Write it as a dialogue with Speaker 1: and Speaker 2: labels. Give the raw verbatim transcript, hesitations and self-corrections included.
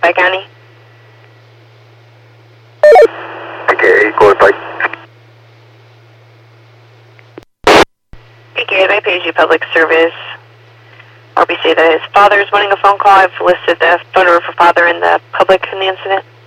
Speaker 1: Pike County.
Speaker 2: Okay, go Pike.
Speaker 1: P K, by P G Public Service. R B C that his father is wanting a phone call. I've listed the phone number for father in the public in the incident.